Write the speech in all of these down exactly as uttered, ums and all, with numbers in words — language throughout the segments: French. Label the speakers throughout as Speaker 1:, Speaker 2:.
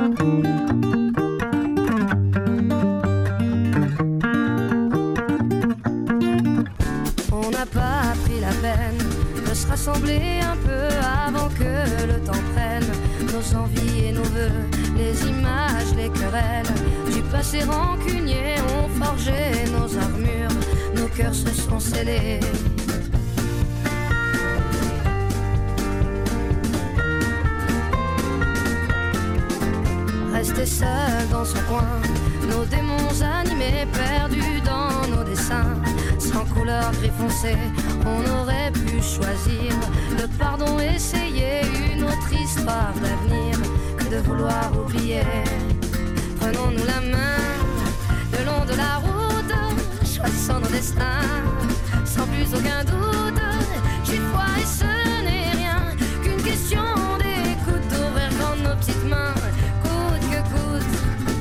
Speaker 1: On n'a pas pris la peine de se rassembler un peu avant que le temps prenne nos envies et nos vœux, les images, les querelles du passé rancunier ont forgé nos armures, nos cœurs se sont scellés. Rester seul dans son coin, nos démons animés, perdus dans nos dessins, sans couleur gris foncé, on aurait pu choisir le pardon, essayer une autre histoire d'avenir que de vouloir oublier. Prenons-nous la main le long de la route, choisissons nos destins, sans plus aucun doute. J'y crois et ce n'est rien qu'une question d'écoute, d'ouvrir grand nos petites mains, coûte que coûte.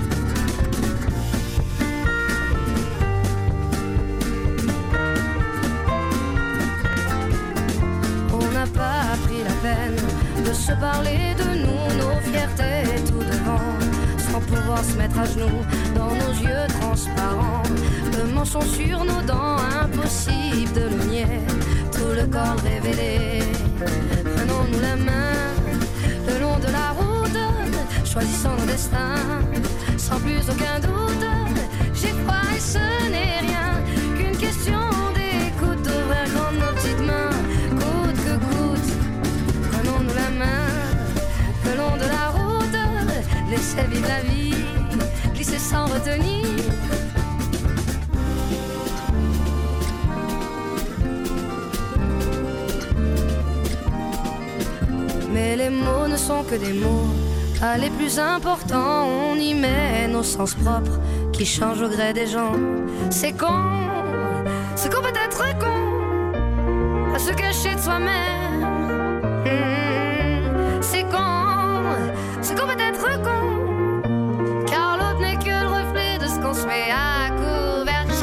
Speaker 1: On n'a pas pris la peine de se parler de nous, nos fiertés tout devant, sans pouvoir se mettre à genoux dans nos yeux transparents. Le mensonge sur nos dents, impossible de le nier, tout le corps révélé. Prenons-nous la main le long de la route, choisissons nos destins, sans plus aucun doute. J'y crois et ce n'est rien qu'une question d'écoute, d'ouvrir grand nos petites mains, coûte que coûte. Prenons-nous la main le long de la route, laissez vivre la vie, glisser sans retenir. Mais les mots ne sont que des mots, pas les plus importants. On y met nos sens propres qui changent au gré des gens. C'est con, c'est qu'on peut être con à se cacher de soi-même. Mmh, c'est con, c'est qu'on peut être con, car l'autre n'est que le reflet de ce qu'on se met à couvert.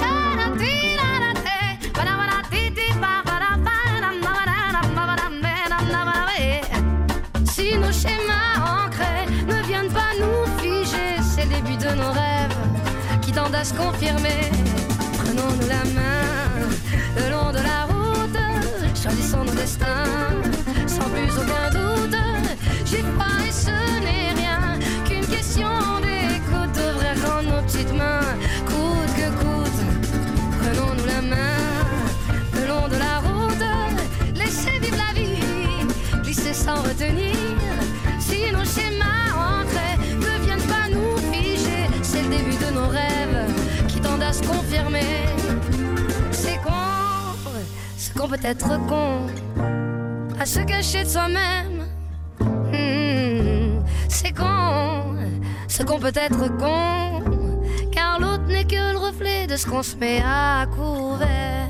Speaker 1: Si nos schémas ancrés ne viennent pas nous figer, c'est le début de nos rêves qui tendent à se confirmer. Prenons-nous la main le long de la route, choisissons nos destins, sans plus aucun doute. J'y crois et ce n'est rien qu'une question d'écoute, d'ouvrir grand nos petites mains, coûte que coûte. Prenons-nous la main le long de la route, laissez vivre la vie, glisser sans retenir. Si nos schémas ancrés ne viennent pas nous figer, c'est le début de nos rêves qui tendent à se confirmer. C'est con, c'est qu'on peut être con à se cacher de soi-même. Mmh, c'est con, c'est qu'on peut être con, car l'autre n'est que le reflet de ce qu'on se met à couvert.